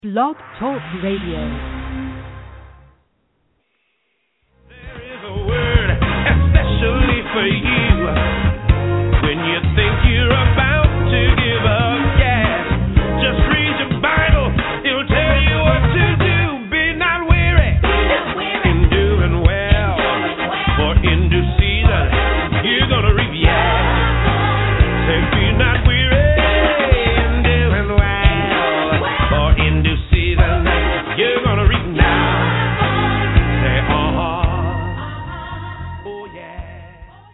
Blog Talk Radio. There is a word especially for you when you think you're about to give up. Yes, just read your Bible. It'll tell you what to do. Be not weary in doing well, for in due season you're gonna reap. Yes, say be not weary in doing well, for in due season you're gonna reap now. Say oh yeah.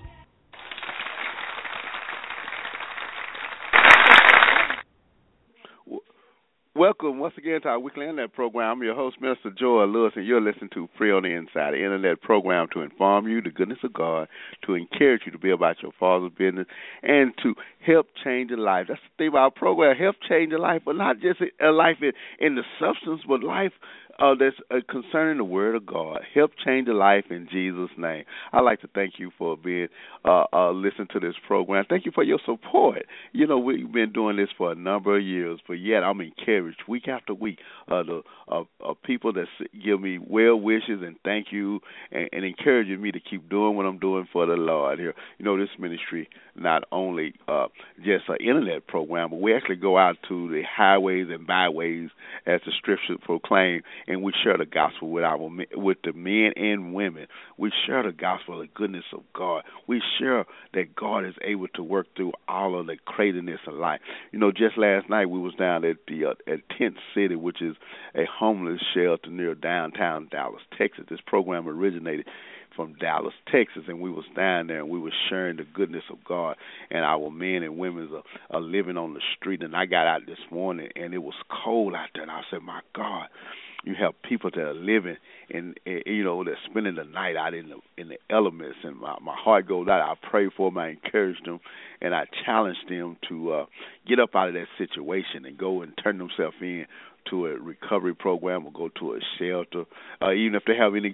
Welcome once again to our weekly internet program. I'm your host, Minister Joel Lewis, and you're listening to Free on the Inside, the internet program to inform you the goodness of God, to encourage you to be about your Father's business, and to help change your life. That's the thing about our program, help change your life, but not just a life in the substance, but life that's concerning the Word of God. Help change your life in Jesus' name. I'd like to thank you for being listening to this program. Thank you for your support. You know, we've been doing this for a number of years, but yet I'm encouraged week after week the people that give me well wishes and thank you and encouraging me to keep doing what I'm doing for the Lord here. You know, this ministry not only just an internet program, but we actually go out to the highways and byways as the Scripture proclaim, and we share the gospel with the men and women. We share the gospel, the goodness of God. We share that God is able to work through all of the craziness of life. You know, just last night we was down at the at Tent City, which is a homeless shelter near downtown Dallas, Texas. This program originated from Dallas, Texas, and we was down there and we was sharing the goodness of God, and our men and women are living on the street. And I got out this morning and it was cold out there, and I said, my God, you have people that are living and you know, they're spending the night out in the elements, and my heart goes out. I pray for them, I encourage them, and I challenge them to get up out of that situation and go and turn themselves in to a recovery program or go to a shelter, even if they have any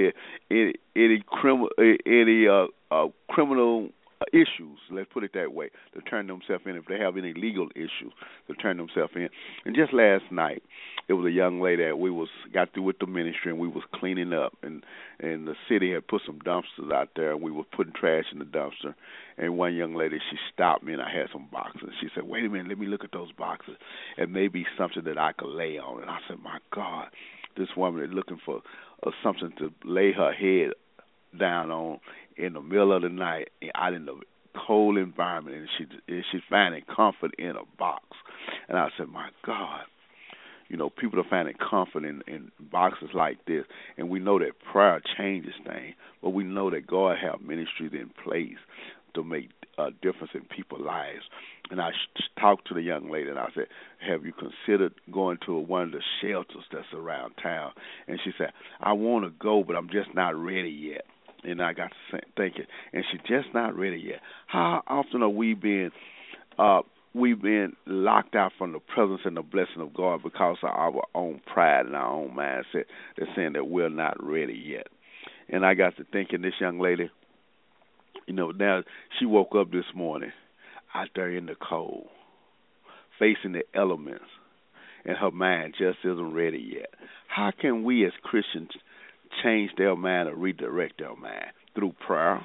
criminal issues, let's put it that way, to turn themselves in. If they have any legal issues, to turn themselves in. And just last night, it was a young lady that we got through with the ministry, and we was cleaning up, and the city had put some dumpsters out there, and we were putting trash in the dumpster. And one young lady, she stopped me, and I had some boxes. She said, wait a minute, let me look at those boxes. It may be something that I could lay on. And I said, my God, this woman is looking for something to lay her head down on in the middle of the night, out in the cold environment, and she's finding comfort in a box. And I said, my God, you know, people are finding comfort in boxes like this, and we know that prayer changes things, but we know that God has ministries in place to make a difference in people's lives. And I talked to the young lady, and I said, have you considered going to one of the shelters that's around town? And she said, I want to go, but I'm just not ready yet. And I got to thinking, and she's just not ready yet. How often are we being locked out from the presence and the blessing of God because of our own pride and our own mindset that's saying that we're not ready yet? And I got to thinking, this young lady, you know, now she woke up this morning out there in the cold, facing the elements, and her mind just isn't ready yet. How can we as Christians change their mind or redirect their mind? Through prayer,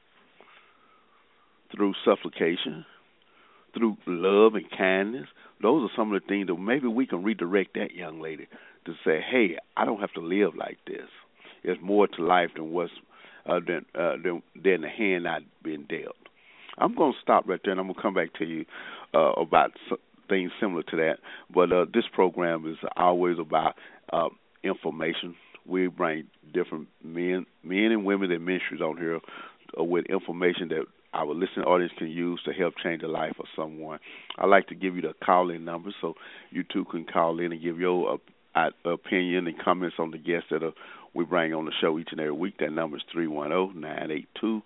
through supplication, through love and kindness. Those are some of the things that maybe we can redirect that young lady to say, hey, I don't have to live like this. There's more to life than what's than the hand I've been dealt. I'm going to stop right there, and I'm going to come back to you about things similar to that. But this program is always about information. We bring different men and women in ministries on here with information that our listening audience can use to help change the life of someone. I like to give you the call-in number so you too can call in and give your opinion and comments on the guests that we bring on the show each and every week. That number is 310-982-4126.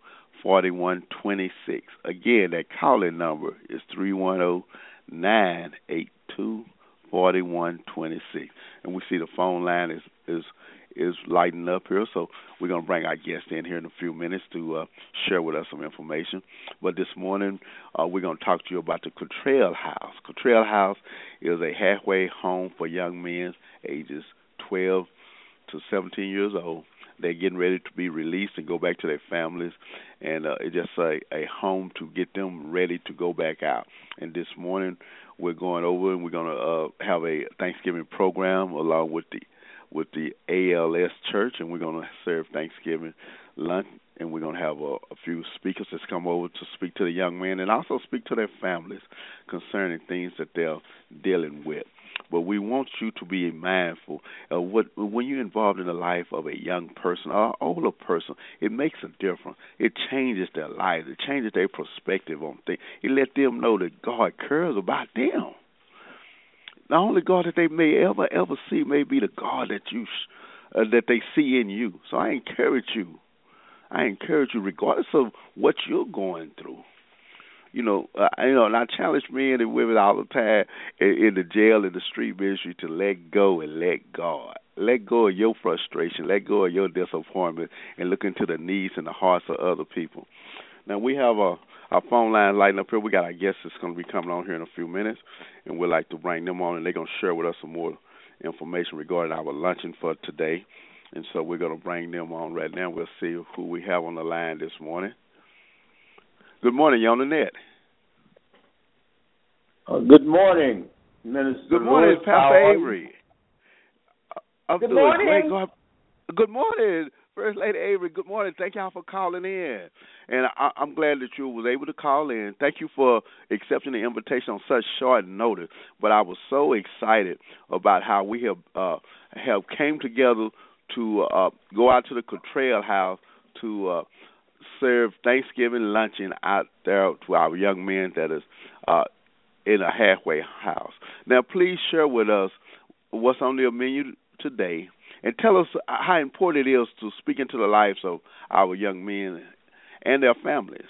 Again, that call-in number is 310-982-4126. 4126. And we see the phone line is lighting up here, so we're going to bring our guest in here in a few minutes to share with us some information. But this morning, we're going to talk to you about the Cottrell House. Cottrell House is a halfway home for young men ages 12 to 17 years old. They're getting ready to be released and go back to their families, and it's just a home to get them ready to go back out. And this morning, we're going over and we're going to have a Thanksgiving program along with the ALS Church, and we're going to serve Thanksgiving lunch, and we're going to have a few speakers that's come over to speak to the young men and also speak to their families concerning things that they're dealing with. But we want you to be mindful of when you're involved in the life of a young person or an older person, it makes a difference. It changes their lives. It changes their perspective on things. It lets them know that God cares about them. The only God that they may ever see may be the God that they see in you. So I encourage you, regardless of what you're going through. And I challenge men and women all the time in the jail and the street ministry to let go and let God. Let go of your frustration. Let go of your disappointment and look into the needs and the hearts of other people. Now, we have our phone line lighting up here. We got our guests that's going to be coming on here in a few minutes, and we'd like to bring them on, and they're going to share with us some more information regarding our luncheon for today. And so we're going to bring them on right now. We'll see who we have on the line this morning. Good morning, you're on the net. Good morning, Minister. Good morning, Lewis. Pastor Avery. Good morning. Good morning, First Lady Avery. Good morning. Thank y'all for calling in. And I'm glad that you was able to call in. Thank you for accepting the invitation on such short notice. But I was so excited about how we have came together to go out to the Cottrell House to serve Thanksgiving luncheon out there to our young men that is in a halfway house. Now, please share with us what's on the menu today and tell us how important it is to speak into the lives of our young men and their families.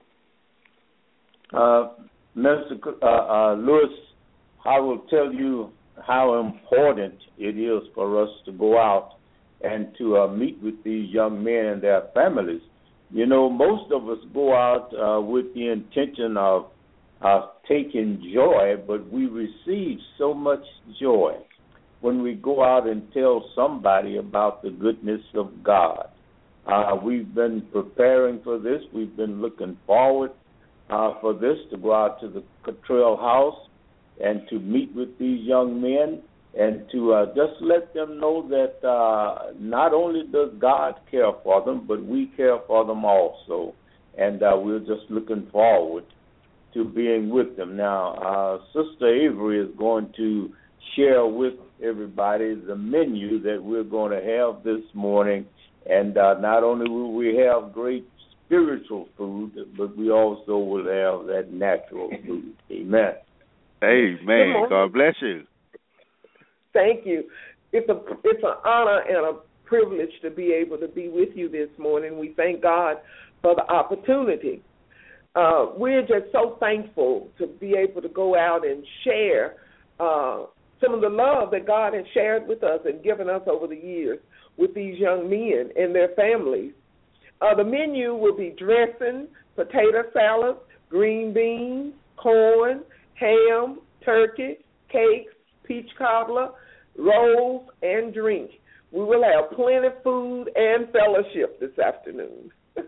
Mr. Lewis, I will tell you how important it is for us to go out and to meet with these young men and their families. Most of us go out with the intention of taking joy, but we receive so much joy when we go out and tell somebody about the goodness of God. We've been preparing for this. We've been looking forward for this, to go out to the Cottrell House and to meet with these young men and to just let them know that not only does God care for them, but we care for them also. And we're just looking forward to being with them. Now, Sister Avery is going to share with everybody the menu that we're going to have this morning. And not only will we have great spiritual food, but we also will have that natural food. Amen. Amen. God bless you. Thank you. It's an honor and a privilege to be able to be with you this morning. We thank God for the opportunity. We're just so thankful to be able to go out and share some of the love that God has shared with us and given us over the years with these young men and their families. The menu will be dressing, potato salad, green beans, corn, ham, turkey, cakes, peach cobbler, rolls, and drink. We will have plenty of food and fellowship this afternoon.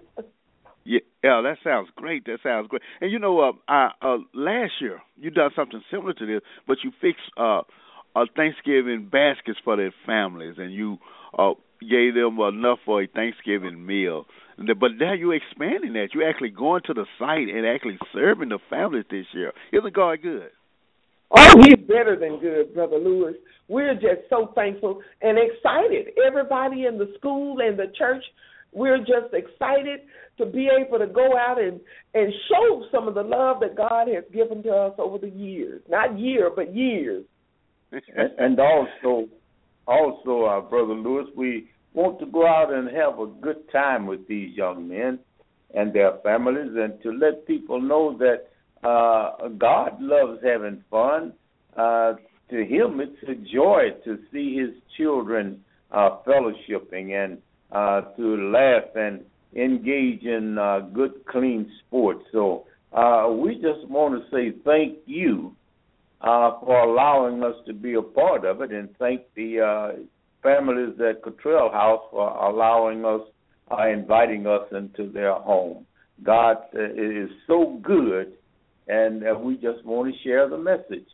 Yeah, that sounds great. And last year you done something similar to this, but you fixed Thanksgiving baskets for their families, and you gave them enough for a Thanksgiving meal. But now you're expanding that. You're actually going to the site and actually serving the families this year. Isn't God good? Oh, he's better than good, Brother Lewis. We're just so thankful and excited. Everybody in the school and the church, we're just excited to be able to go out and show some of the love that God has given to us over the years. Not year, but years. And also, Brother Lewis, we want to go out and have a good time with these young men and their families, and to let people know that God loves having fun. to him, it's a joy to see his children fellowshipping and to laugh and engage in good, clean sports. So we just want to say thank you for allowing us to be a part of it, and thank the families at Cottrell House for allowing us, inviting us into their home. God is so good, and we just want to share the message.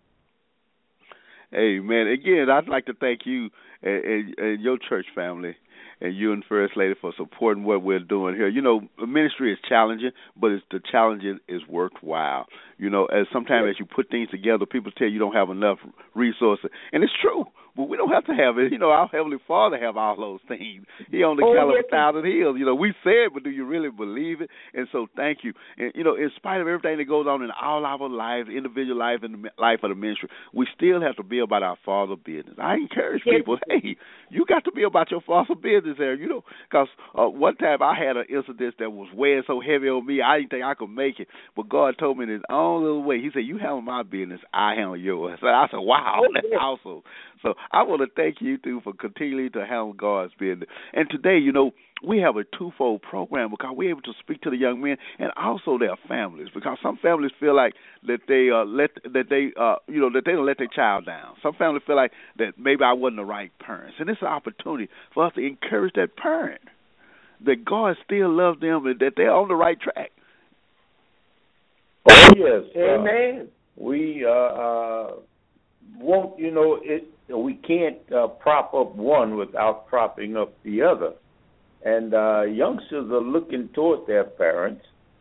Amen. Again, I'd like to thank you and your church family and you and First Lady for supporting what we're doing here. You know, the ministry is challenging, but the challenge is worthwhile. You know, as sometimes as you put things together, people tell you don't have enough resources, and it's true. But we don't have to have it. You know, our Heavenly Father have all those things. He on the count of 1,000 hills. You know, we say it, but do you really believe it? And so thank you. And, you know, in spite of everything that goes on in all our lives, individual life and the life of the ministry, we still have to be about our Father's business. I encourage people, hey, you got to be about your Father's business there, you know, because one time I had an incident that was weighing so heavy on me, I didn't think I could make it. But God told me in his own little way, he said, you handle my business, I handle yours. So I said, wow, that's awesome. So I want to thank you, too, for continuing to handle God's business. And today, you know, we have a twofold program because we're able to speak to the young men and also their families, because some families feel like that they don't let their child down. Some families feel like that maybe I wasn't the right parents. And it's an opportunity for us to encourage that parent that God still loves them and that they're on the right track. Oh, yes. Amen. We won't, you know, we can't prop up one without propping up the other. And youngsters are looking toward their parents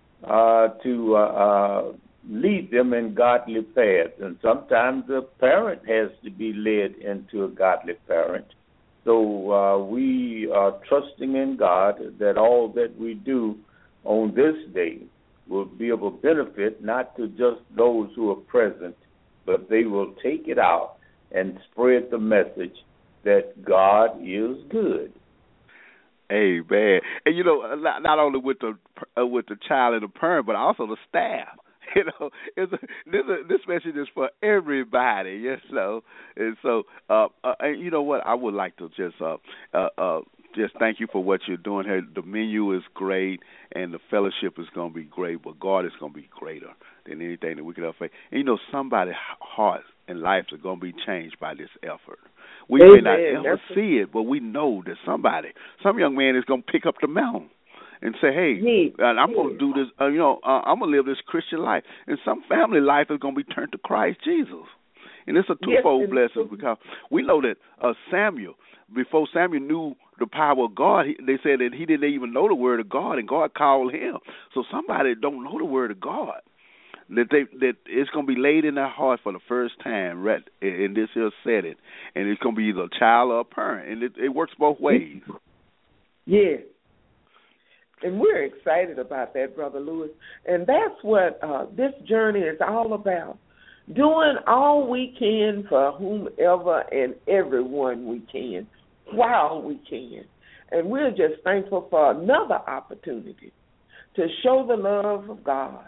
to lead them in godly paths. And sometimes the parent has to be led into a godly parent. So we are trusting in God that all that we do on this day will be of a benefit not to just those who are present, but they will take it out and spread the message that God is good. Amen. And you know, not only with the child and the parent, but also the staff. You know, this message is for everybody. Yes, so and so. And you know what? I would like to just thank you for what you're doing here. The menu is great, and the fellowship is going to be great, but God is going to be greater than anything that we could ever face. And, you know, somebody's hearts and lives are going to be changed by this effort. We may not ever see it, but we know that some young man is going to pick up the mountain and say, hey, I'm going to do this, I'm going to live this Christian life. And some family life is going to be turned to Christ Jesus. And it's a twofold blessing, because we know that Samuel, before Samuel knew the power of God, they said that he didn't even know the word of God, and God called him. So somebody don't know the word of God, that it's going to be laid in their heart for the first time right in this here setting, and it's going to be either a child or a parent, and it works both ways. Yeah. And we're excited about that, Brother Lewis. And that's what this journey is all about, doing all we can for whomever and everyone we can, while we can. And we're just thankful for another opportunity to show the love of God.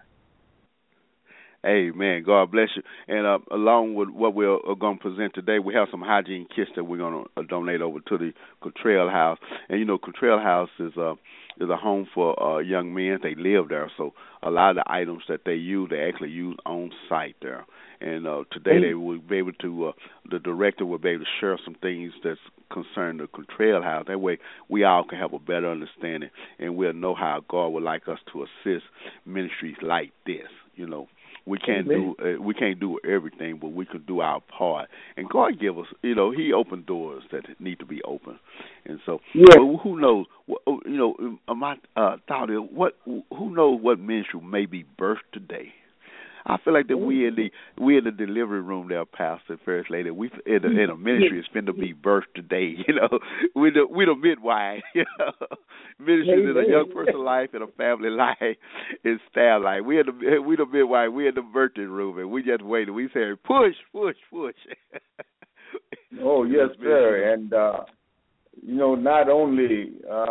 Amen. God bless you. And along with what we're going to present today, we have some hygiene kits that we're going to donate over to the Cottrell House. And, you know, Cottrell House is a home for young men. They live there. So a lot of the items that they use, they actually use on site there. And today they will be able to, the director will be able to share some things that's concerned the Cottrell House. That way we all can have a better understanding, and we'll know how God would like us to assist ministries like this, you know. We can't do everything, but we can do our part. And God give us, you know, He opened doors that need to be open. And so, who knows? You know, my thought is, who knows what ministry may be birthed today? I feel like that we in the delivery room there, Pastor, First Lady. We in a ministry is going to be birthed today. You know, we the midwife. You know, ministry is a young person's life and a family life and staff life. We the midwife. We in the birthing room, and we just waiting. We say push, push, push. Oh yes, sir. And you know, not only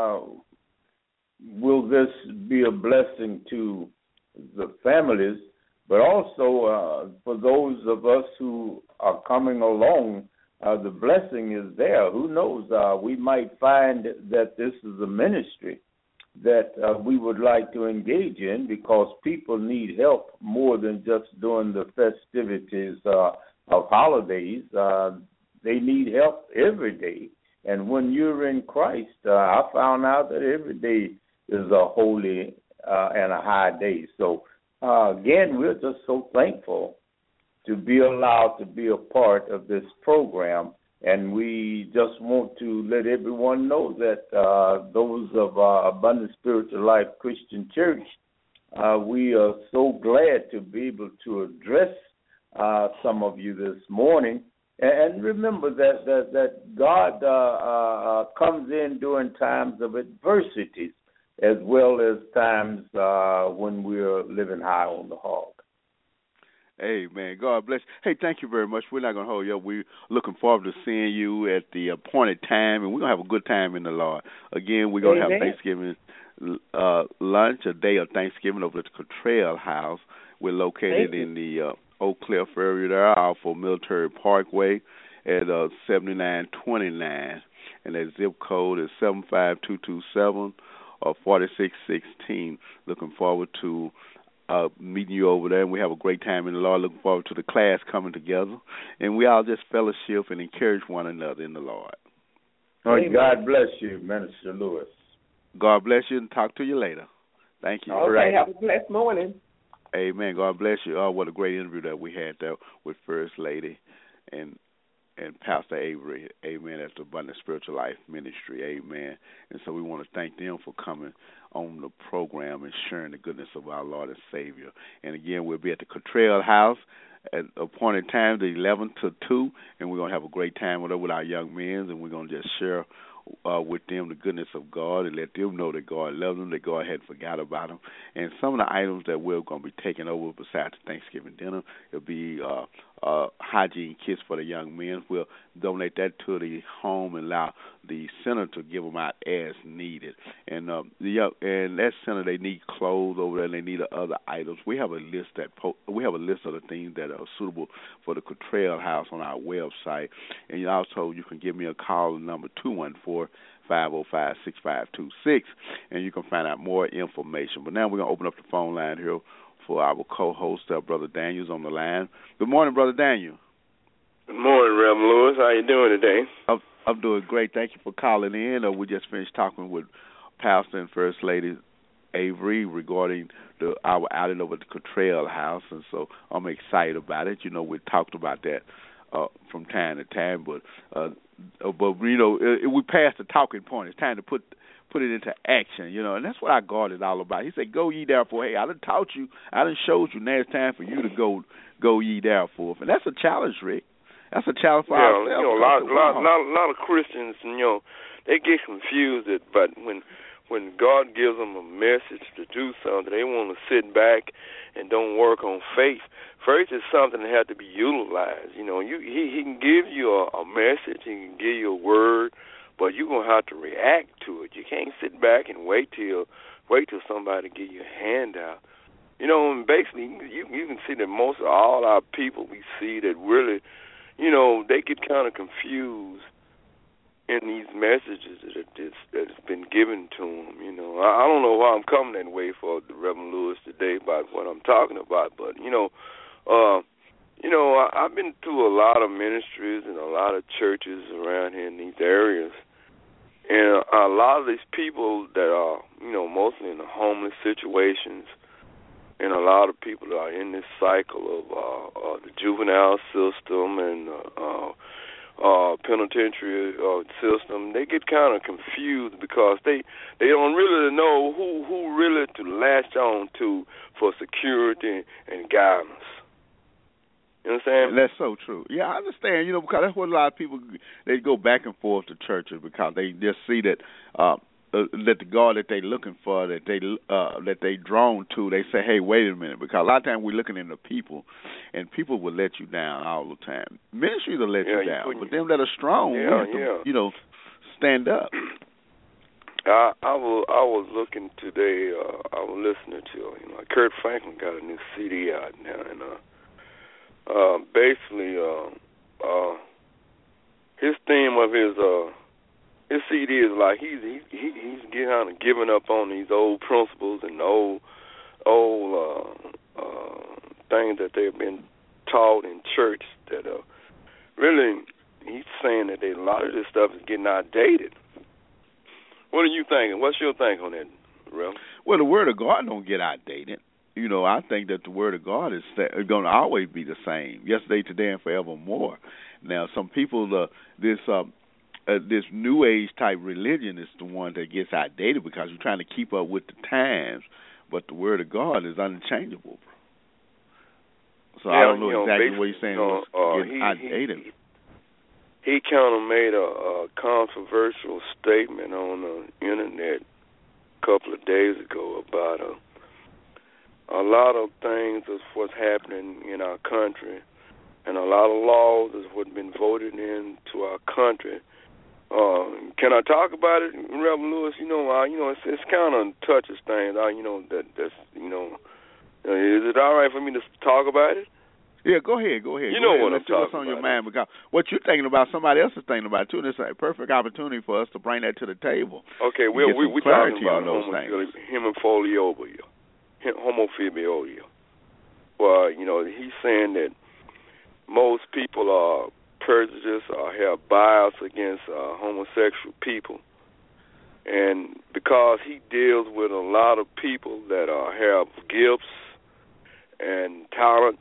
will this be a blessing to the families, but also for those of us who are coming along, the blessing is there. Who knows? We might find that this is a ministry that we would like to engage in, because people need help more than just during the festivities of holidays. They need help every day. And when you're in Christ, I found out that every day is a holy and a high day. So, again, we're just so thankful to be allowed to be a part of this program. And we just want to let everyone know that those of Abundant Spiritual Life Christian Church, we are so glad to be able to address some of you this morning. And remember that God comes in during times of adversities, as well as times when we're living high on the hog. Amen. God bless. Hey, thank you very much. We're not going to hold you up. We're looking forward to seeing you at the appointed time, and we're going to have a good time in the Lord. Again, we're going to have Thanksgiving lunch, a day of Thanksgiving over at the Cottrell House. We're located in the Oak Cliff area there, off of Military Parkway at 7929, and that zip code is 75227 or 4616. Looking forward to meeting you over there, and we have a great time in the Lord. Looking forward to the class coming together, and we all just fellowship and encourage one another in the Lord. God bless you, Minister Lewis. God bless you, and talk to you later. Thank you. All right. Have a blessed morning. Amen. God bless you. Oh, what a great interview that we had there with First Lady and Pastor Avery. Amen. That's the Abundant Spiritual Life Ministry. Amen. And so we want to thank them for coming on the program and sharing the goodness of our Lord and Savior. And again, we'll be at the Cottrell House at appointed time, the 11 to 2, and we're going to have a great time with our young men, and we're going to just share with them the goodness of God and let them know that God loves them, that God hadn't forgot about them. And some of the items that we're going to be taking over besides the Thanksgiving dinner, it'll be hygiene kits for the young men. We'll donate that to the home and allow the center to give them out as needed. And and that center, they need clothes over there, and they need other items. We have a list we have a list of the things that are suitable for the Cottrell House on our website. And also, you can give me a call, number 214-505-6526, and you can find out more information. But now we're going to open up the phone line here for our co-host, Brother Daniel's on the line. Good morning, Brother Daniel. Good morning, Reverend Lewis. How you doing today? I'm doing great. Thank you for calling in. We just finished talking with Pastor and First Lady Avery regarding our outing over at the Cottrell House, and so I'm excited about it. You know, we talked about that from time to time, but you know, we passed the talking point. It's time to put it into action, you know, and that's what our God is all about. He said, "Go ye therefore." Hey, I done taught you, I done showed you. Now it's time for you to go ye therefore, and that's a challenge, Rick. That's a challenge for ourselves. You know, a lot of Christians, you know, they get confused. But when God gives them a message to do something, they want to sit back and don't work on faith. Faith is something that has to be utilized. You know, he can give you a message, he can give you a word, but you're gonna have to react to it. You can't sit back and wait till somebody give you a handout. You know, and basically you can see that most of all our people we see that really, you know, they get kind of confused in these messages that's been given to them. You know, I don't know why I'm coming that way for the Reverend Lewis today about what I'm talking about, but you know, I've been to a lot of ministries and a lot of churches around here in these areas, and a lot of these people that are, you know, mostly in the homeless situations, and a lot of people that are in this cycle of the juvenile system and penitentiary system, they get kind of confused because they don't really know who really to latch on to for security and guidance. You understand? That's so true. Yeah, I understand. You know, because that's what a lot of people, they go back and forth to churches because they just see that the God that they're looking for, that they drawn to, they say, hey, wait a minute, because a lot of times we're looking into people, and people will let you down all the time. Ministries will let you down, but them that are strong, we have to, you know, stand up. I was looking today. I was listening to, you know, Kurt Franklin got a new CD out now, and basically his theme of his CD is like he's kind of giving up on these old principles and old things that they've been taught in church. That really, he's saying that a lot of this stuff is getting outdated. What are you thinking? What's your think on that, Rev? Well, the Word of God don't get outdated. You know, I think that the Word of God is going to always be the same, yesterday, today, and forevermore. Now, some people, this New Age type religion is the one that gets outdated because you're trying to keep up with the times, but the Word of God is unchangeable. So I don't know exactly what he's saying getting outdated. He kind of made a controversial statement on the internet a couple of days ago about a lot of things is what's happening in our country, and a lot of laws is what's been voted into our country. Can I talk about it, Reverend Lewis? It's kind of touches things. Is it all right for me to talk about it? Yeah, go ahead. You know what I'm talking about. What's on your mind, because what you're thinking about, somebody else is thinking about too, and it's a perfect opportunity for us to bring that to the table. Okay, we're talking about homophobia. Well, he's saying that most people are prejudiced or have bias against homosexual people, and because he deals with a lot of people that have gifts and talents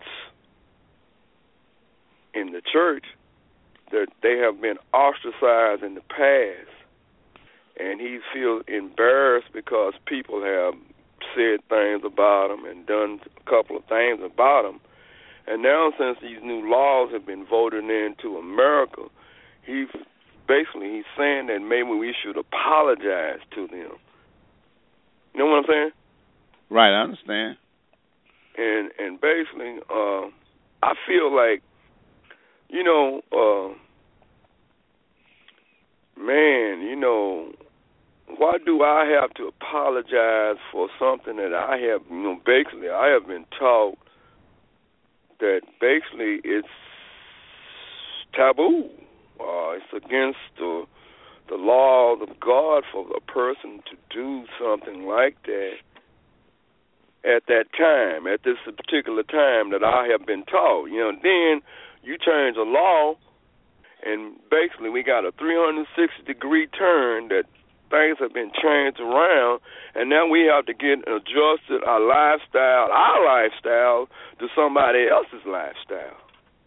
in the church, that they have been ostracized in the past, and he feels embarrassed because people have said things about him and done a couple of things about him. And now, since these new laws have been voted into America, he's saying that maybe we should apologize to them. You know what I'm saying? Right, I understand. And basically, I feel like, why do I have to apologize for something that I have, basically I have been taught that basically it's taboo. It's against the laws of God for a person to do something like that at that time, at this particular time that I have been taught. Then you change the law, and basically we got a 360-degree turn that things have been changed around, and now we have to get adjusted our lifestyle to somebody else's lifestyle.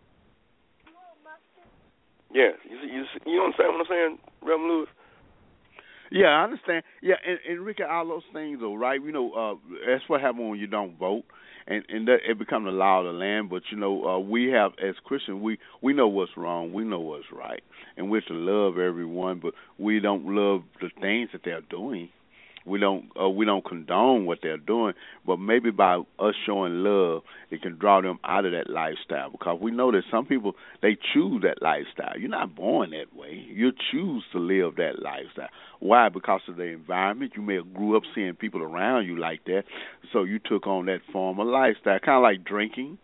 Yeah, you understand what I'm saying, Reverend Lewis? Yeah, I understand. Yeah, and Ricky, all those things are right. That's what happens when you don't vote, and that it becomes the law of the land. But we have, as Christians, we know what's wrong, we know what's right, and we're to love everyone, but we don't love the things that they're doing. We don't condone what they're doing, but maybe by us showing love, it can draw them out of that lifestyle, because we know that some people, they choose that lifestyle. You're not born that way. You choose to live that lifestyle. Why? Because of the environment. You may have grew up seeing people around you like that, so you took on that form of lifestyle, kind of like drinking.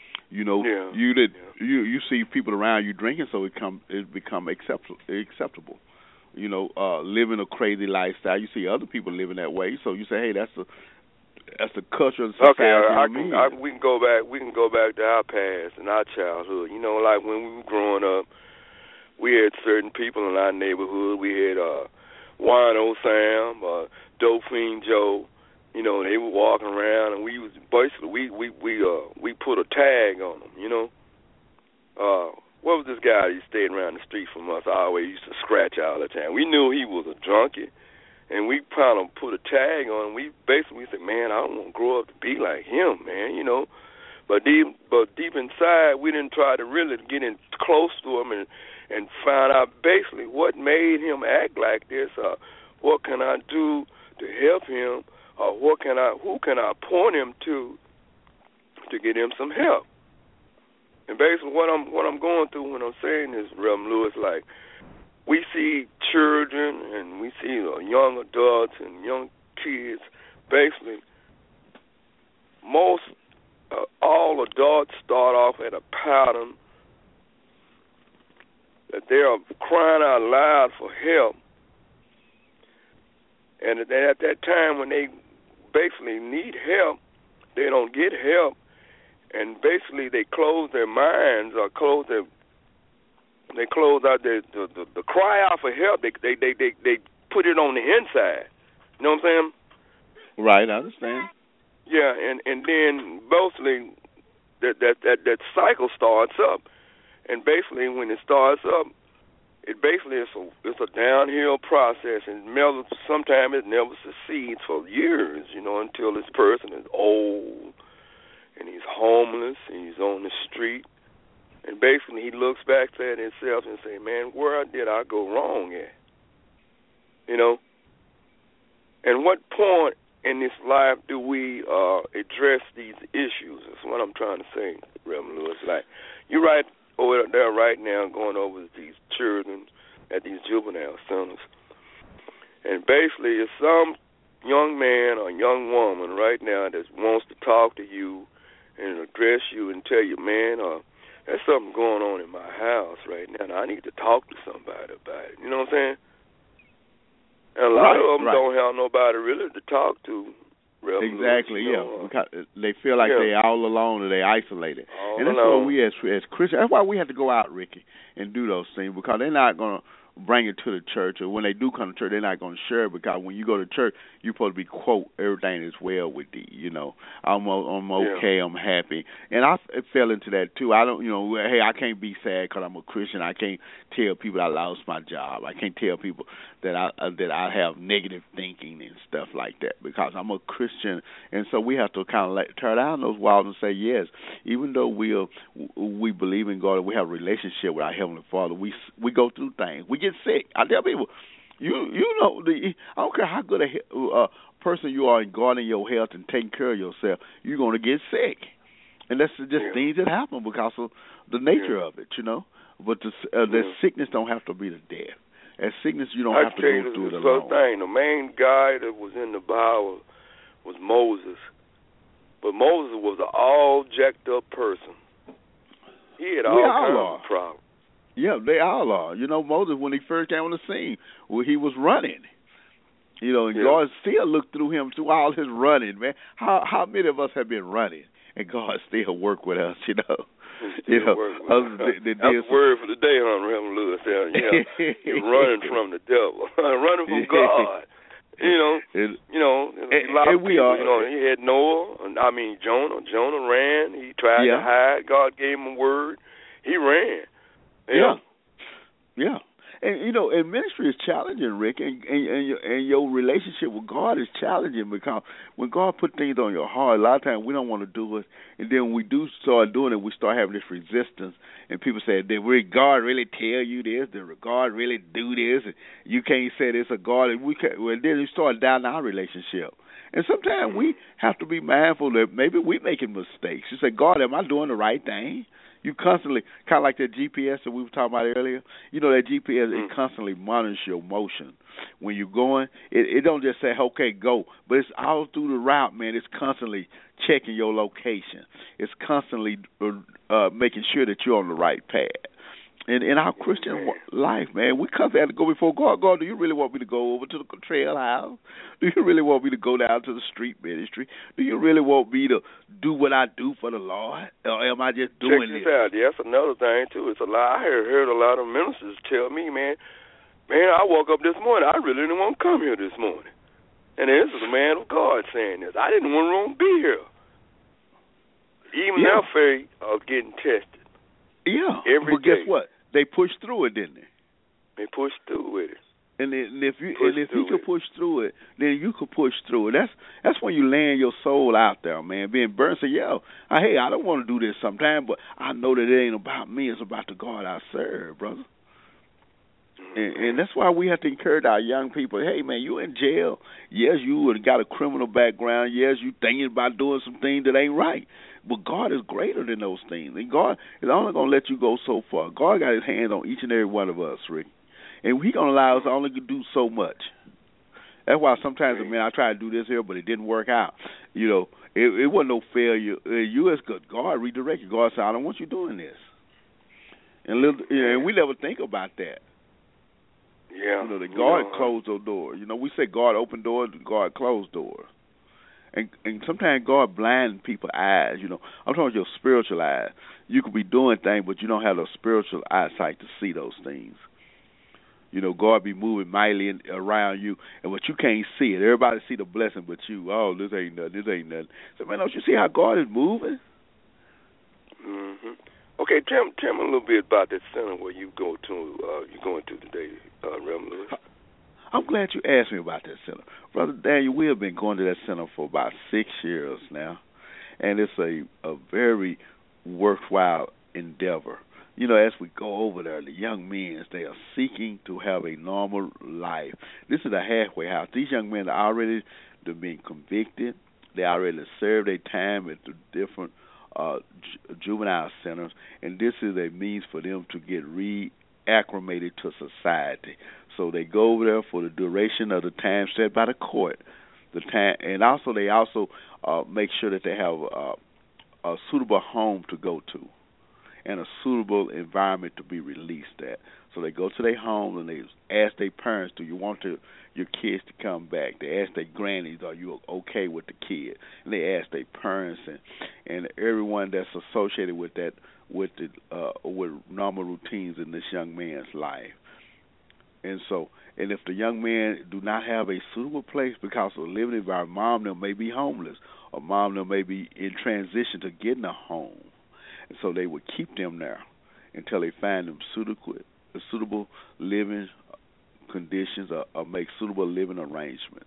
You see people around you drinking, so it become acceptable. Living a crazy lifestyle. You see other people living that way, so you say, "Hey, that's the culture of society." Okay, we can go back. We can go back to our past and our childhood. Like when we were growing up, we had certain people in our neighborhood. We had Wino Sam, Dope Fiend Joe. They were walking around, and we was basically we put a tag on them. What was this guy that stayed around the street from us? I always used to scratch all the time. We knew he was a junkie, and we kind of put a tag on him. We said, man, I don't want to grow up to be like him, man, But deep inside, we didn't try to really get in close to him and find out basically what made him act like this, what can I do to help him, or who can I point him to get him some help. And basically what I'm going through when I'm saying this, Reverend Lewis, like we see children and we see young adults and young kids. Basically, all adults start off at a pattern that they are crying out loud for help. And at that time when they basically need help, they don't get help. And basically they close their minds or they close out the cry out for help. They put it on the inside. You know what I'm saying? Right, I understand. Yeah, and then basically that cycle starts up. And basically when it starts up, it's a downhill process, and sometimes it never succeeds for years, until this person is old and he's homeless and he's on the street. And basically he looks back at himself and say, man, where did I go wrong at? And what point in this life do we address these issues? That's what I'm trying to say, Reverend Lewis. Like, you're right over there right now going over these children at these juvenile centers. And basically it's some young man or young woman right now that wants to talk to you and address you and tell you, man, there's something going on in my house right now, and I need to talk to somebody about it. You know what I'm saying? And a lot of them don't have nobody really to talk to. Exactly, because they feel like they're all alone or they're isolated. And that's why we as Christians, that's why we have to go out, Ricky, and do those things, because they're not going to bring it to the church, or when they do come to church, they're not going to share it, because when you go to church, you're supposed to be, quote, everything is well with thee, I'm okay, I'm happy. And I fell into that too. I don't, hey, I can't be sad because I'm a Christian. I can't tell people I lost my job. I can't tell people that I have negative thinking and stuff like that, because I'm a Christian. And so we have to kind of tear down those walls and say, yes, even though we believe in God and we have a relationship with our Heavenly Father, we go through things. We get sick. I tell people, I don't care how good a person you are in guarding your health and taking care of yourself, you're going to get sick. And that's just things that happen because of the nature of it, But the sickness don't have to be the death. As sickness, you don't have to go through it alone. The main guy that was in the Bible was Moses. But Moses was an all jacked up person. He had all kinds of problems. Yeah, they all are. Moses, when he first came on the scene, he was running. And God still looked through him through all his running, man. How many of us have been running and God still work with us, That's the word for the day, Reverend Lewis. You're running from the devil, running from God. A lot of people, he had Jonah. Jonah ran. He tried to hide. God gave him a word. He ran. Yeah. And ministry is challenging, Rick, and your relationship with God is challenging, because when God put things on your heart, a lot of times we don't want to do it, and then when we do start doing it, we start having this resistance, and people say, did God really tell you this? Did God really do this? And you can't say this a God, and then you start down our relationship. And sometimes we have to be mindful that maybe we're making mistakes. You say, God, am I doing the right thing? You constantly, kind of like that GPS that we were talking about earlier, that GPS, it constantly monitors your motion. When you're going, it don't just say, okay, go, but it's all through the route, man. It's constantly checking your location. It's constantly making sure that you're on the right path. And in our Christian life, man, we constantly have to go before God. God, do you really want me to go over to the trail house? Do you really want me to go down to the street ministry? Do you really want me to do what I do for the Lord? Or am I just doing this? Check this out. That's another thing, too. It's a lot. I heard a lot of ministers tell me, man, I woke up this morning. I really didn't want to come here this morning. And this is a man of God saying this. I didn't want to be here. Even their faith are getting tested. Yeah. Every day. Guess what? They pushed through it, didn't they? They pushed through with it. And if he could push through it, then you could push through it. That's when you land your soul out there, man. Being burned, say, hey, I don't want to do this sometime, but I know that it ain't about me. It's about the God I serve, brother. And that's why we have to encourage our young people. Hey, man, you in jail. Yes, you got a criminal background. Yes, you thinking about doing some things that ain't right. But God is greater than those things. And God is only going to let you go so far. God got his hand on each and every one of us, Rick. And he's going to allow us to only do so much. That's why sometimes, man, I try to do this here, but it didn't work out. It wasn't no failure. You as God redirected. God said, I don't want you doing this. And we never think about that. Yeah. You know, that God closed those doors. You know, we say God opened doors, God closed doors. And sometimes God blinds people's eyes. You know, I'm talking about your spiritual eyes. You could be doing things, but you don't have the spiritual eyesight to see those things. You know, God be moving mightily around you, and but you can't see it. Everybody see the blessing, but you, oh, this ain't nothing. This ain't nothing. So, man, don't you see how God is moving? Mm-hmm. Okay, tell me a little bit about that center where you go to. You're going to today, Reverend Lewis. I'm glad you asked me about that center, Brother Daniel. We have been going to that center for about 6 years now, and it's a very worthwhile endeavor. You know, as we go over there, the young men, they are seeking to have a normal life. This is a halfway house. These young men are already being convicted. They already served their time at the different juvenile centers, and this is a means for them to get reacclimated to society. So they go over there for the duration of the time set by the court. The time, and also they make sure that they have a suitable home to go to and a suitable environment to be released at. So they go to their home and they ask their parents, do you want your kids to come back? They ask their grannies, are you okay with the kid? And they ask their parents and everyone that's associated with that, with normal routines in this young man's life. And so, and if the young men do not have a suitable place because of the living environment, mom them may be homeless, or mom them may be in transition to getting a home. And so they would keep them there until they find them suitable living conditions or make suitable living arrangements.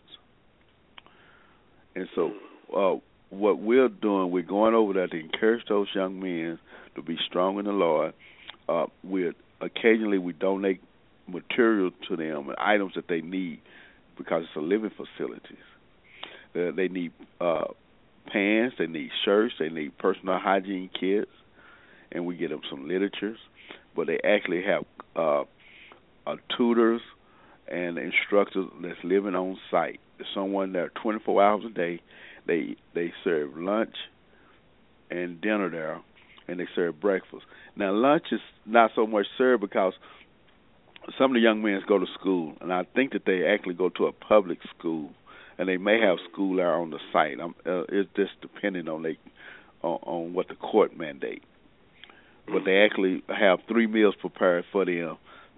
And so what we're doing, we're going over there to encourage those young men to be strong in the Lord. Occasionally we donate material to them and items that they need because it's a living facilities. They need pants, they need shirts, they need personal hygiene kits, and we get them some literatures. But they actually have tutors and instructors that's living on site. There's someone there 24 hours a day. They serve lunch and dinner there, and they serve breakfast. Now, lunch is not so much served because some of the young men go to school, and I think that they actually go to a public school, and they may have school there on the site. It's just depending on what the court mandate. But they actually have 3 meals prepared for them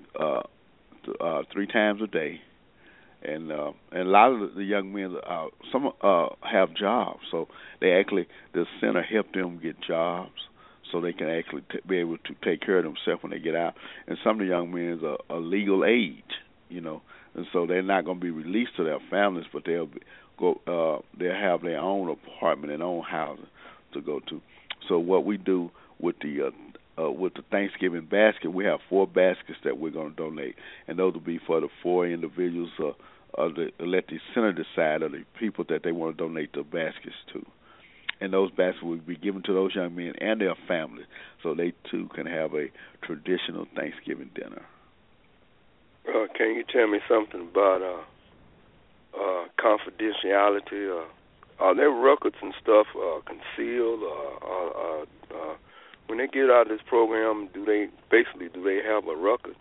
3 times a day, and a lot of the young men, some have jobs, so the center help them get jobs, so they can actually be able to take care of themselves when they get out. And some of the young men are legal age, you know, and so they're not going to be released to their families, but they'll have their own apartment and own housing to go to. So what we do with the Thanksgiving basket, we have 4 baskets that we're going to donate, and those will be for the 4 individuals. Let the center decide of the people that they want to donate the baskets to. And those baskets will be given to those young men and their families, so they too can have a traditional Thanksgiving dinner. Can you tell me something about confidentiality? Are there records and stuff concealed? When they get out of this program, do they have a record?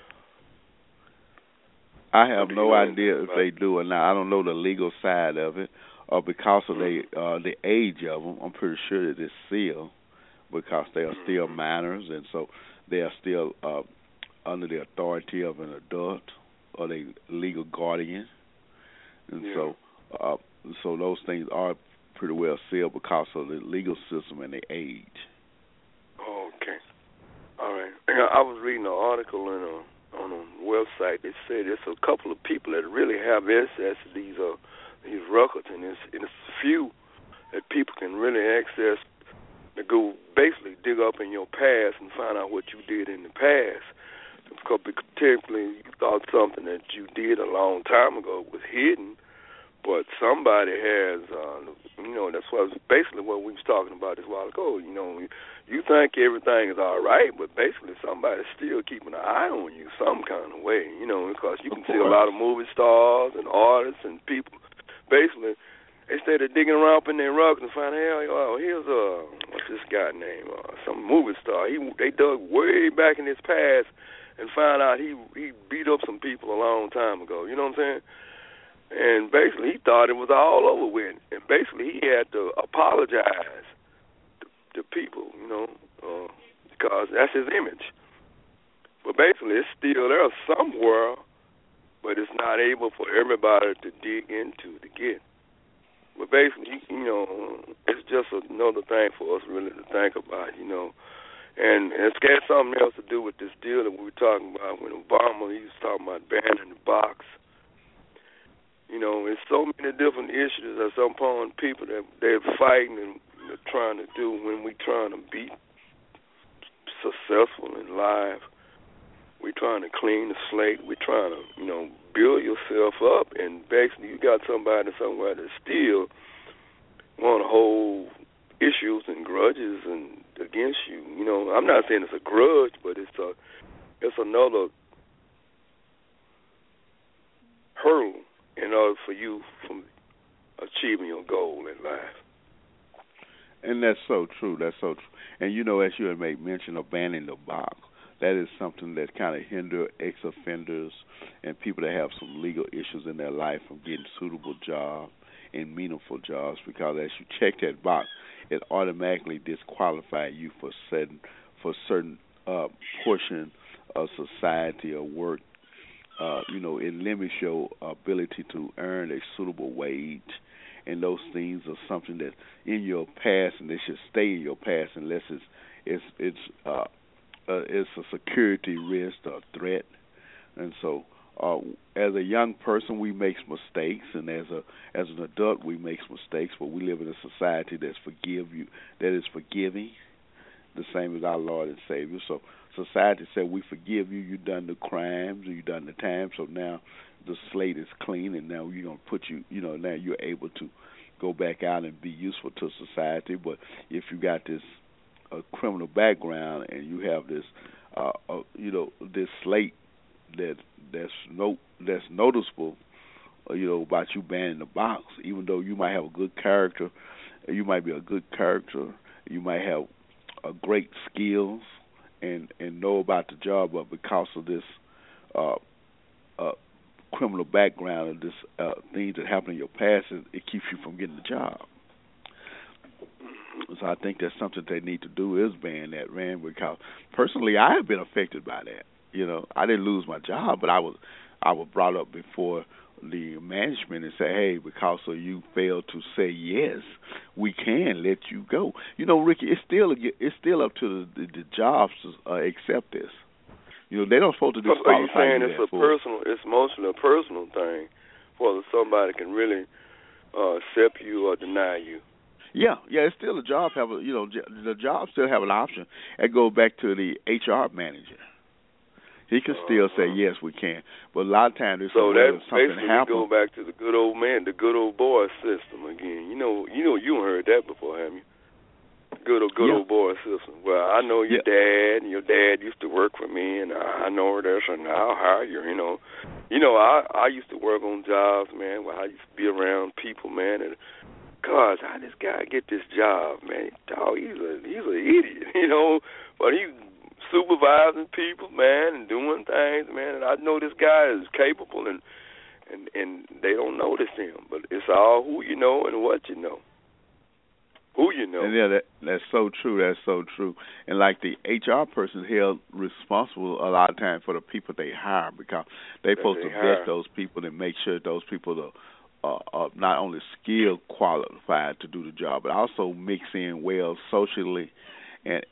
I have no idea if they do or not. I don't know the legal side of it. Because of the age of them, I'm pretty sure that it's sealed because they are still minors, and so they are still under the authority of an adult or their legal guardian. And so those things are pretty well sealed because of the legal system and the age. Okay. All right. I was reading an article on a website that said there's a couple of people that really have access to these records, and it's few that people can really access to go basically dig up in your past and find out what you did in the past. Because particularly you thought something that you did a long time ago was hidden, but somebody has, that's basically what we was talking about this while ago. You know, you think everything is all right, but basically somebody's still keeping an eye on you some kind of way, because you can see a lot of movie stars and artists and people basically instead of digging around up in their rugs and finding, here's what's this guy name? Some movie star. They dug way back in his past and found out he beat up some people a long time ago. You know what I'm saying? And basically, he thought it was all over with. And basically, he had to apologize to people, because that's his image. But basically, it's still there somewhere, but it's not able for everybody to dig into to get. But basically, it's just another thing for us really to think about, And it's got something else to do with this deal that we were talking about when Obama, he was talking about banning the box. It's so many different issues at some point people that they're fighting and trying to do when we're trying to be successful in life. We're trying to clean the slate. We're trying to, build yourself up. And basically, you got somebody somewhere that still want to hold issues and grudges and against you. I'm not saying it's a grudge, but it's another hurdle in order for you from achieving your goal in life. And that's so true. That's so true. And as you had made mention of banning the box, that is something that kind of hinder ex-offenders and people that have some legal issues in their life from getting suitable jobs and meaningful jobs, because as you check that box, it automatically disqualifies you for certain portion of society or work. It limits your ability to earn a suitable wage, and those things are something that in your past, and they should stay in your past unless it's a security risk or threat. And so, as a young person, we make mistakes, and as an adult, we make mistakes. But we live in a society that is forgiving, the same as our Lord and Savior. So society said, we forgive you. You've done the crimes, you've done the time. So now the slate is clean, and now we're going to put you. Now you're able to go back out and be useful to society. But if you got this criminal background and you have this, this slate that's noticeable, about you banning the box, even though you might have a good character, you might be a good character, you might have great skills and know about the job, but because of this criminal background and this things that happened in your past, it keeps you from getting the job. So I think that's something they need to do is ban that, because personally I have been affected by that. I didn't lose my job, but I was brought up before the management and say, hey, because of you failed to say yes, we can let you go. Ricky, it's still up to the jobs to accept this. They don't supposed to disqualify you. So you're saying it's mostly a personal thing, whether somebody can really accept you or deny you. Yeah, it's still a job. The job still have an option. It goes back to the HR manager. He can still say yes, we can, but a lot of times there's something happens. Go back to the good old man, the good old boy system again. You heard that before, haven't you? Good old boy system. Well, I know your dad, and your dad used to work for me, and I know this, and I'll hire you. I used to work on jobs, man, where I used to be around people, man, and gosh, how this guy get this job, man? Dog, he's an idiot, but he's supervising people, man, and doing things, man. And I know this guy is capable, and they don't notice him. But it's all who you know and what you know. Who you know. And that's so true. That's so true. And like the HR person is held responsible a lot of times for the people they hire, because they're supposed to vet those people and make sure those people are not only skilled, qualified to do the job, but also mix in well socially and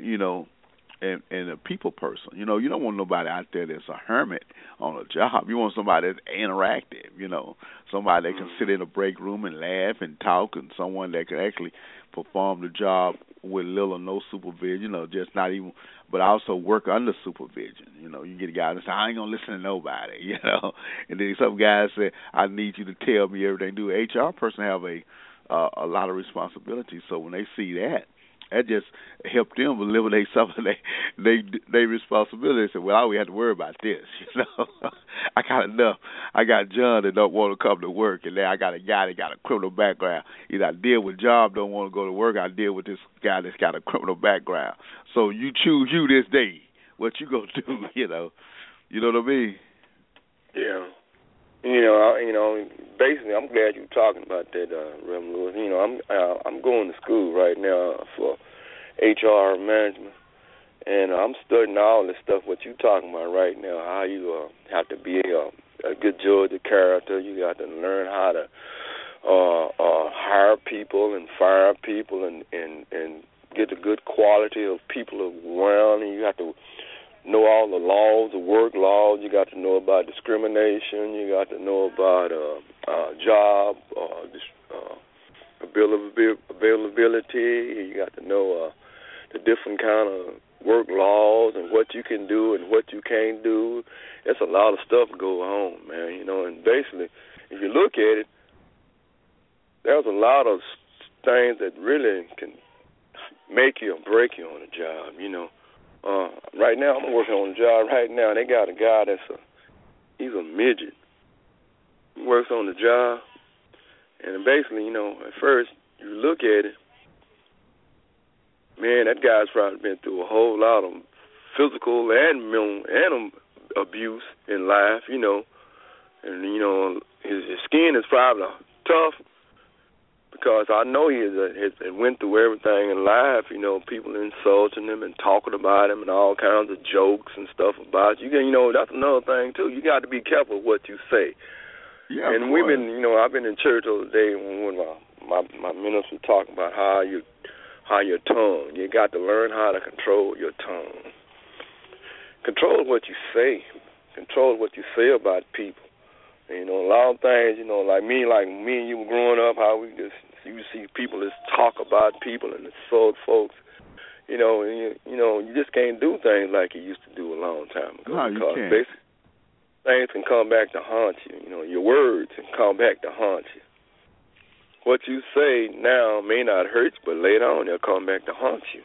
a people person. You don't want nobody out there that's a hermit on a job. You want somebody that's interactive, somebody that can sit in a break room and laugh and talk, and someone that can actually perform the job with little or no supervision, just not even, but also work under supervision. You get a guy that says, I ain't going to listen to nobody, and then some guys say, I need you to tell me everything. Do HR person have a lot of responsibility, so when they see that just helped them eliminate some of their responsibility. They said, well, all we have to worry about this, I got enough. I got John that don't want to come to work, and then I got a guy that got a criminal background. Either I deal with Job don't want to go to work, I deal with this guy that's got a criminal background. So you choose you this day. What you gonna do? You know what I mean? Yeah. Basically, I'm glad you're talking about that, Reverend Lewis. I'm going to school right now for HR management, and I'm studying all this stuff. What you're talking about right now, how you have to be a good judge of character. You got to learn how to hire people and fire people, and get a good quality of people around. And you have to know all the laws, the work laws. You got to know about discrimination. You got to know about job availability. You got to know the different kind of work laws and what you can do and what you can't do. It's a lot of stuff going on, man. And basically, if you look at it, there's a lot of things that really can make you or break you on a job, Right now, I'm working on a job right now, and they got a guy he's a midget. He works on the job, and basically, at first, you look at it, man, that guy's probably been through a whole lot of physical and mental abuse in life, and, his skin is probably tough, because I know he went through everything in life, people insulting him and talking about him and all kinds of jokes and stuff about you. That's another thing, too. You got to be careful what you say. Yeah, and we've been, I've been in church the other day when my minister was talking about how your tongue, you got to learn how to control your tongue. Control what you say. Control what you say about people. A lot of things, like me and you were growing up, how you see people just talk about people and insult folks, and you just can't do things like you used to do a long time ago. No, you can't. Basically, things can come back to haunt you. Your words can come back to haunt you. What you say now may not hurt you, but later on they'll come back to haunt you.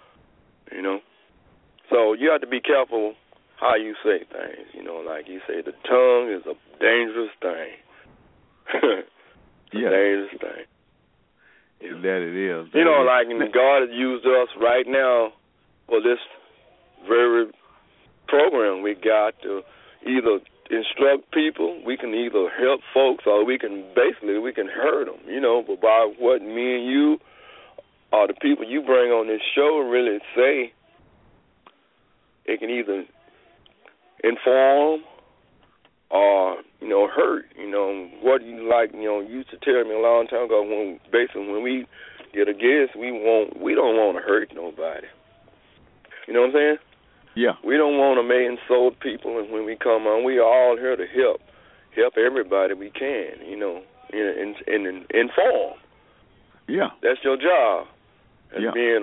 So you have to be careful how you say things, like you say, the tongue is a dangerous thing. Dangerous thing. That it is. God has used us right now for this very program. We got to either instruct people, we can either help folks, or we can hurt them, but by what me and you or the people you bring on this show really say, it can either inform or hurt. What you like. You used to tell me a long time ago when we get a guest, we don't want to hurt nobody. You know what I'm saying? Yeah. We don't want to insult people, and when we come on, we are all here to help everybody we can. And inform. Yeah. That's your job as being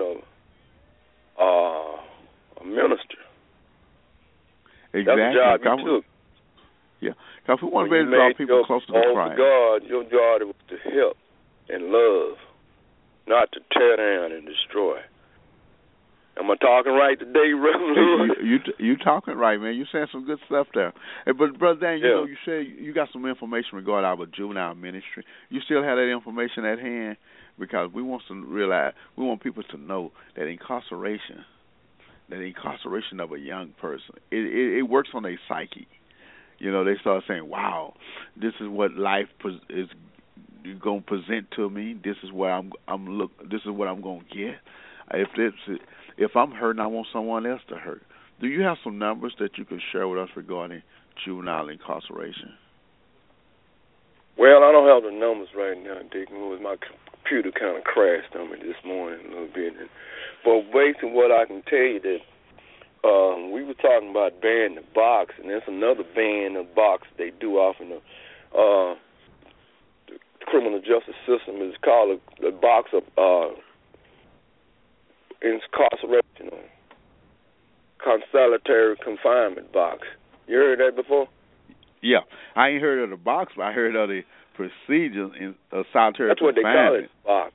a minister. Exactly. That's the job you took. Yeah, because we want to be able to draw people closer to Christ. God, your job was to help and love, not to tear down and destroy. Am I talking right today, Reverend Lewis? You talking right, man. You saying some good stuff there. Hey, but Brother Dan, you said you got some information regarding our juvenile ministry. You still have that information at hand? Because we want to realize, we want people to know that incarceration of a young person, it works on their psyche. They start saying, "Wow, this is what life is going to present to me. This is what This is what I'm going to get. If I'm hurting, I want someone else to hurt." Do you have some numbers that you could share with us regarding juvenile incarceration? Well, I don't have the numbers right now, Deacon. My computer kind of crashed on me this morning a little bit. But basically, what I can tell you that. We were talking about banning the box, and there's another ban of box they do off in the criminal justice system. It's called the box of incarceration, solitary confinement box. You heard that before? Yeah, I ain't heard of the box, but I heard of the procedures in solitary confinement. That's what they call it, box.